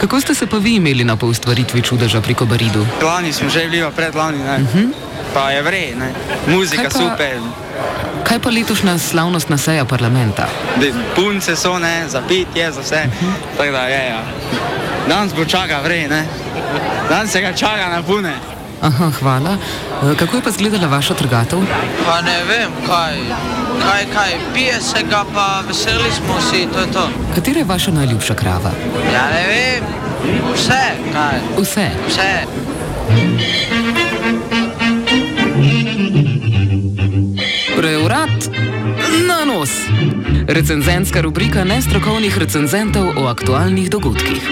Kako ste se pa vi imeli na poustvaritvi čudeža pri Kobaridu? Lani smo že bili, predlani, pa je vrej, muzika super. Kaj pa letošnja slavnostna seja parlamenta? Punce so, za pitje, za vse, tako da je, ja. Danes bo čaka vrej, danes se ga čaka na pune. Aha, hvala. Kako je pa izgledala vaša trgatev? Pa ne vem, kaj, pije se ga, pa veseli smo si, to je to. Katera je vaša najljubša krava? Ja ne vem, vse, kaj. Vse? Vse. Preurat na nos. Recenzentska rubrika nestrokovnih recenzentov o aktualnih dogodkih.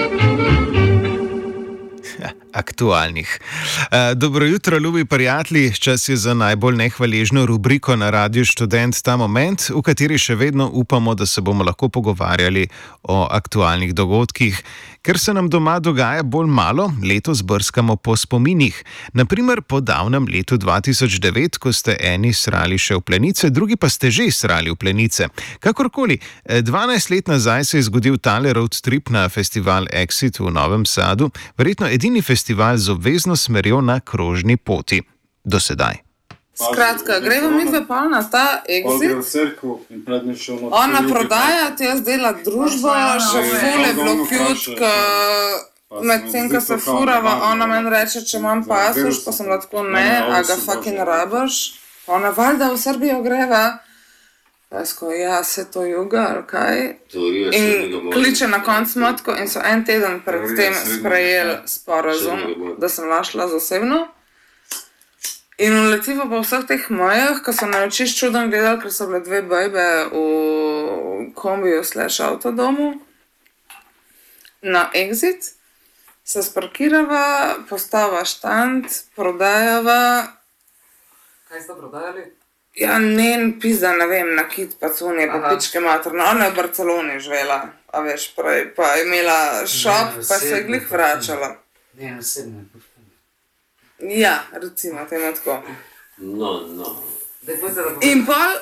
Aktualnih. Dobro jutro, ljubi prijatelji. Čas je za najbolj nehvaležno rubriko na Radiu Študent ta moment, v kateri še vedno upamo, da se bomo lahko pogovarjali o aktualnih dogodkih. Ker se nam doma dogaja bolj malo, letos brskamo po spominih. Naprimer po davnem letu 2009, ko ste eni srali še v plenice, drugi pa ste že srali v plenice. Kakorkoli, 12 let nazaj se je zgodil tale road trip na festival Exit v Novem Sadu, verjetno edini festival z obvezno smerjo na krožni poti. Do sedaj. Skratka, greva midve pa na ta Exit. Ona prodaja, jaz dela družbo, še ful je bilo cute, medtem, ko se furava, ona meni reče, če imam pasoš, pa sem lahko ne, a ga fucking rabaš. Ona valjda v Srbijo greva. Pasko, ja, se to juga, ali kaj? In kliče na konc motko in so en teden pred tem sprejeli sporazum, da sem lašla zasebno. In uletivo po vseh teh mojah, ko so na oči s čudom gledali, ker so bile dve bejbe v kombiju / avtodomu na Exit, se sparkirava, postava štand, prodajava. Kaj ste prodajali? Ja, njen pizda, ne vem, nakit, pacunje, pa pičke materno. Ona je v Barceloni živela, a veš, prej, pa je imela šop, pa se je glih vračala. Ne, osebno. Ja, recimo, temo tako. No. In pol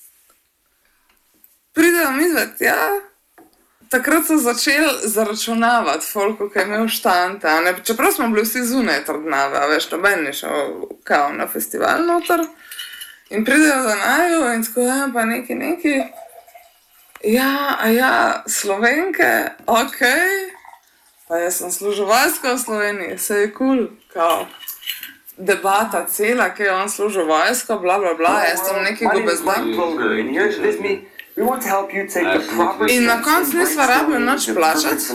pridejo midve tja, takrat so začeli zaračunavati folku, ki je imel štante, čeprav smo bili vsi zunaj trdnave, a veš, noben je šel kao na festival noter. In pridejo za naju in tako, ja, pa neki. Ja, Slovenke, okej. Pa jaz sem služovalska v Sloveniji, se je cool, kao. Debata cela, ki je on služil vojsko, bla, jaz sem neki gobezdam. In na koncu nisva rabili nič plačati.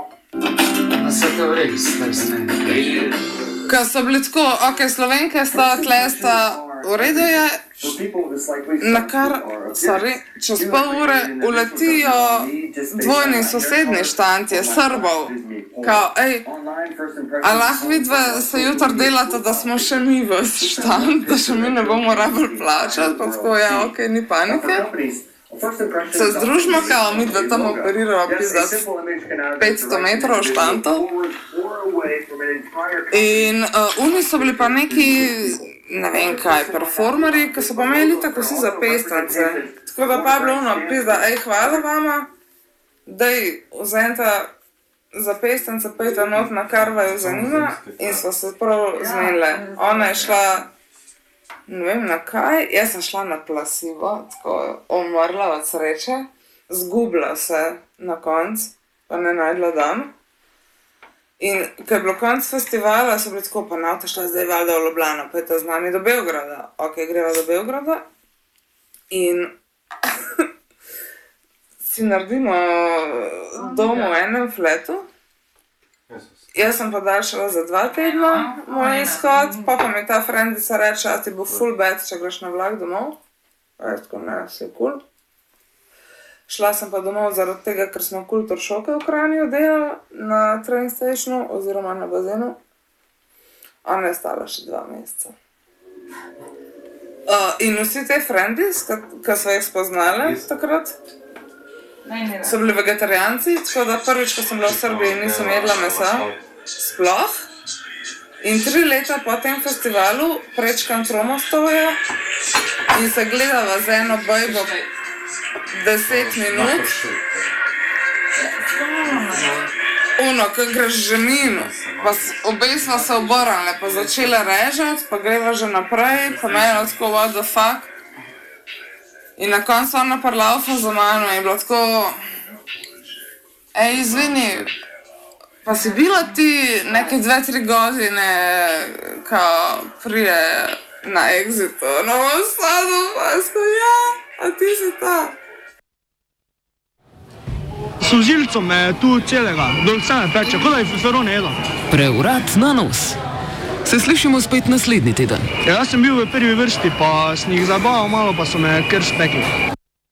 Ko so bili tako, ok, Slovenke sta, tle sta, v redu je, nakar, čez pol ure uletijo dvojni sosednji štantje, Srbov. Kao, a lahko vidve se jutr delate, da smo še mi v štant, da še mi ne bomo rabili plačati, pa tako, ja, ok, ni panike. Se združimo, kao, midve tam operiramo pizdat 500 metrov štantov. In oni so bili pa neki, ne vem kaj, performeri, ki so pa imeli tako vsi za pestance. Tako da pa je bilo ono, pizda, hvala vama, daj, vzemite za pestance, pejte not na kar vaju zanima, in so se prav zmenile. Ona je šla, ne vem na kaj, jaz sem šla na plasivo, tako umrla od sreče, zgubila se na konc, pa ne najdla dan. In ko je bilo konc festivala, so bili tako, pa navta šla zdaj valjda v Ljubljano, pejte z nami do Beograda. Ok, greva do Beograda in si naredimo dom v enem fletu. Jaz sem pa daljšala za 2 tedna moj izhod, pa mi ta frendica reče, a ti bo full bad, če greš na vlak domov. Pa je tako, ne, vse cool. Šla sem pa domov zaradi tega, ker smo kultur šoke v Kranju delali na train stationu oziroma na bazenu. Ona je stala še 2 meseca. In vsi te frendis, ki so jih spoznali takrat, so bili vegetarijanci, tako da prvič, ko sem bila v Srbiji, nisem jedla mesa, sploh. In 3 leta po tem festivalu prečkam Tromostovojo in se gledava z eno bejbo 10 minut. ko greš že mimo. Obe sva se obrnili, pa začela režati, pa greva že naprej, pa meni tako, what the fuck. In na koncu ona parlaufa za mano in je bilo tako, izvini, pa si bila ti neke 2-3 godine kao prije na Exitu, na Novom Sadu, pa je tako, ja, a ti si ta. Solzilco me je tu celega, dol vse me peče, kot da je feferone jedla. Preurat na nos. Se slišimo spet naslednji teden. Jaz sem bil v prvi vrsti, pa sem jih zabaval malo, pa so me kar spekli.